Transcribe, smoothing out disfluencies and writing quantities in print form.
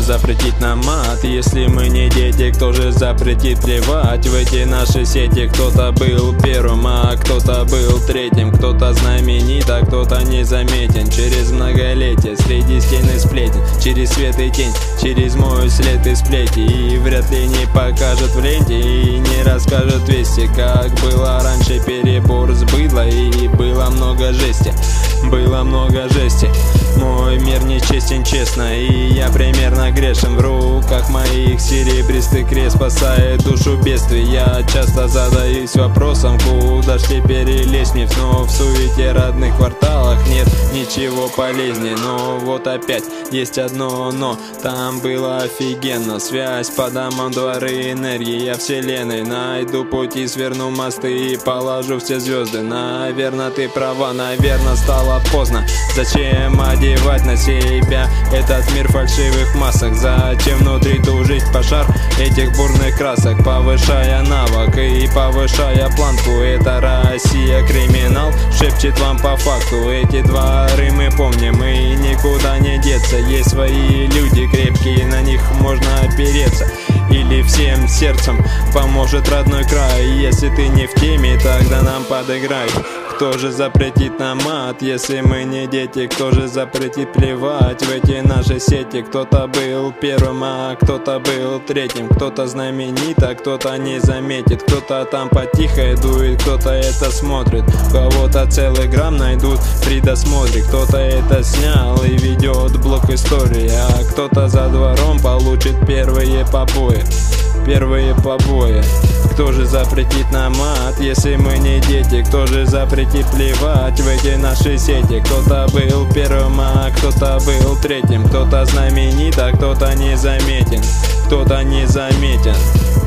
же запретит нам мат, если мы не дети? Кто же запретит плевать в эти наши сети? Кто-то был первым, а кто-то был третьим. Кто-то знаменит, а кто-то незаметен. Через многолетия, среди стен и сплетен, через свет и тень, через мой след и сплети. И вряд ли не покажет в ленте, и не расскажет вести, как было раньше перебор с быдла. И было много жести, было много жести. Мой мир нечестен, честно, и я примерно грешен. В руках моих серебристый крест спасает душу бедствий. Я часто задаюсь вопросом, куда ж теперь лезть мне вновь? В суете родных кварталах нет ничего полезнее. Но вот опять есть одно но, там было офигенно. Связь по домам, дворы, энергии, я вселенной. Найду пути, сверну мосты и положу все звезды. Наверное, ты права, наверное, стало поздно. Зачем одевать на себя этот мир в фальшивых массах? Зачем внутри тужить пожар этих бурных красок? Повышая навык и повышая планку, это Россия криминал шепчет вам по факту. Эти дворы мы помним и никуда не деться. Есть свои люди крепкие, на них можно опереться. Или всем сердцем поможет родной край. Если ты не в теме, тогда нам подыграй. Кто же запретит нам мат, если мы не дети? Кто же запретит плевать в эти наши сети? Кто-то был первым, а кто-то был третьим. Кто-то знаменит, а кто-то не заметит. Кто-то там потихо дует, кто-то это смотрит. Кого-то целый грамм найдут при досмотре. Кто-то это снял и ведет блок истории, а кто-то за двором получит первые побои. Первые побои. Кто же запретит нам мат, если мы не дети? Кто же запретит плевать в эти наши сети? Кто-то был первым, а кто-то был третьим. Кто-то знаменит, а кто-то незаметен. Кто-то незаметен.